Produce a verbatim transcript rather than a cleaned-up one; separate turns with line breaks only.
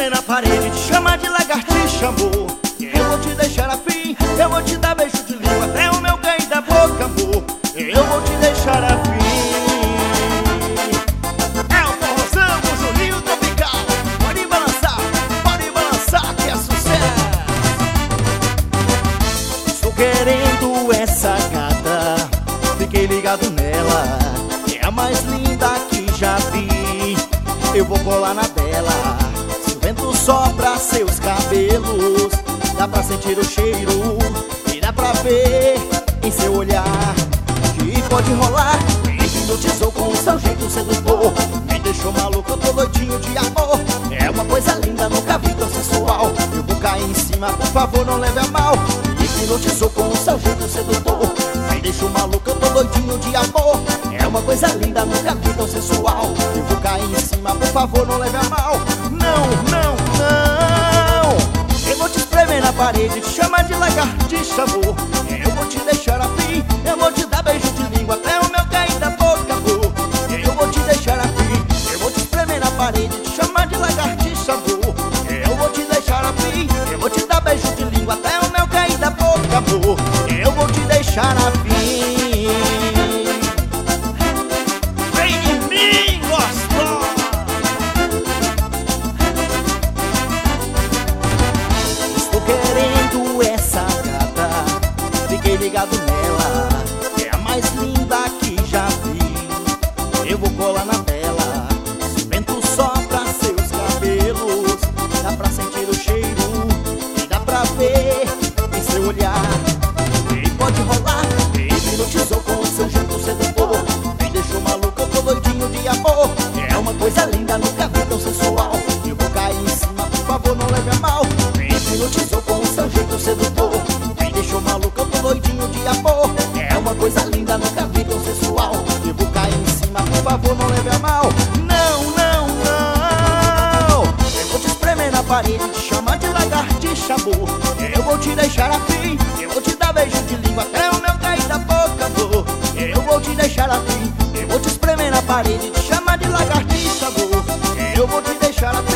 espremer na parede, te chamar de lagartixa, amor. Eu vou te deixar afim, eu vou te dar beijo de língua até o meu ganho da boca, amor. Eu vou te deixar afim. É o forrozão, o Juninho Tropical. Pode balançar, pode balançar que é sucesso. Estou querendo essa gata, fiquei ligado nela, é a mais linda que já vi. Eu vou colar na dela, se o vento sopra seus cabelos, dá pra sentir o cheiro e dá pra ver em seu olhar que pode rolar. Me hipnotizou com o seu jeito sedutor, me deixou maluco, eu tô doidinho de amor. É uma coisa linda, nunca vi tão sensual. Eu vou cair em cima, por favor não leve a mal. Me hipnotizou com o seu jeito sedutor, me deixou maluco, eu tô doidinho de amor. É uma coisa linda, nunca vi tão sensual. Eu vou cair em cima, por favor não leve a mal. Não, não, não. Eu vou te espremer na parede, te chamar de lagartixa, amor. Eu vou te deixar afim, eu vou te dar beijo de língua até o meu cair da boca, amor. Eu vou te deixar afim, eu vou te espremer na parede, te chamar de lagartixa, amor. Eu vou te deixar afim, eu vou te dar beijo de língua até o meu cair da boca, amor. Eu vou te deixar afim. Vem em mim, gostosa. Estou querendo essa gata, fiquei ligado nela, é a mais linda que já vi. Eu vou colar na tela, se o vento sopra seus cabelos, dá pra sentir o cheiro e dá pra ver em seu olhar. E pode rolar, me hipnotizou com o seu jeito sedutor, me deixou maluco, eu tô doidinho de amor. É uma coisa linda, nunca vi tão sensual. Eu vou cair em cima, por favor não leve a mal. Me hipnotizou com o seu jeito sedutor, me deixou maluco, eu tô doidinho de amor. É uma coisa linda, nunca vi tão sensual. Eu vou cair em cima, por favor não leve a mal. Não, não, não. Eu vou te espremer na parede, te chamar de lagartixa, amor. Eu vou te deixar afim, eu vou te dar beijo de língua até o meu cair da boca, amor. Eu vou te deixar afim, eu vou te espremer na parede, te chamar de lagartixa, amor. Eu vou te deixar afim.